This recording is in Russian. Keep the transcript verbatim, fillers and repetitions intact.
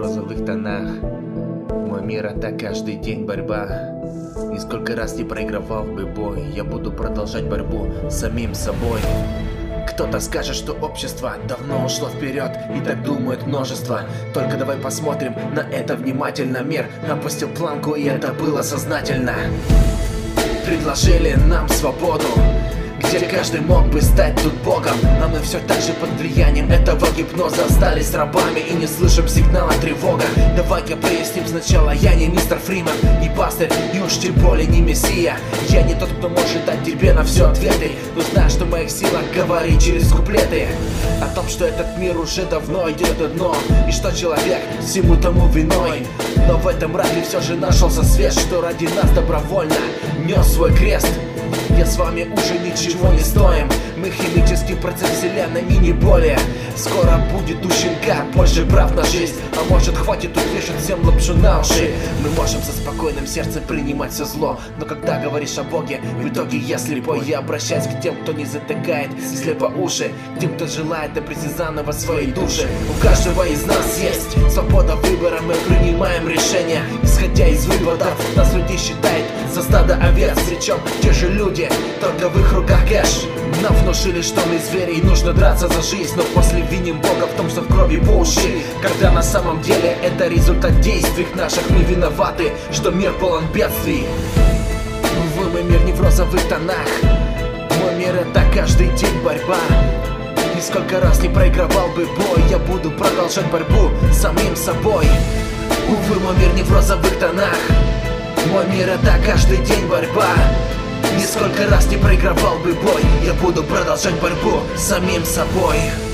розовых тонах. Мой мир — это каждый день борьба. И сколько раз не проигрывал бы бой, я буду продолжать борьбу с самим собой. Кто-то скажет, что общество давно ушло вперед, и так думает множество. Только давай посмотрим на это внимательно. Мир опустил планку, и это было сознательно. Предложили нам свободу, где каждый мог бы стать тут богом. А мы все так же под влиянием этого гипноза остались рабами и не слышим сигнала тревога. Давай-ка проясним сначала: я не мистер Фриман, не пастырь, и уж тем более не мессия. Я не тот, кто может дать тебе на все ответы, но знаю, что в моих силах говорить через куплеты о том, что этот мир уже давно идет на дно, и что человек всему тому виной. Но в этом ради все же нашелся свет, что ради нас добровольно нес свой крест. Я с вами уже ничего не стоим, мы химический процесс вселенной и не более. Скоро будет у щенка больше прав на жизнь, а может хватит тут вешать всем лапшу на уши. Мы можем со спокойным сердцем принимать все зло, но когда говоришь о Боге, в итоге я слепой. Я обращаюсь к тем, кто не затыкает слепо уши, к тем, кто желает обрести заново свои души. У каждого из нас есть свобода выбора, мы принимаем решения, исходя из выводов. Нас людей считает за стадо овец, причем те же люди, только в их руках кэш. Нам внушили, что мы звери и нужно драться за жизнь, но после виним Бога в том, что в крови по уши, когда на самом деле это результат действий наших. Мы виноваты, что мир полон бедствий. Увы, мой мир не в розовых тонах, мой мир — это каждый день борьба. И сколько раз не проигрывал бы бой, я буду продолжать борьбу с самим собой. Увы, мой мир не в розовых тонах, мой мир — это каждый день борьба. И сколько раз не проигрывал бы бой, я буду продолжать борьбу с самим собой.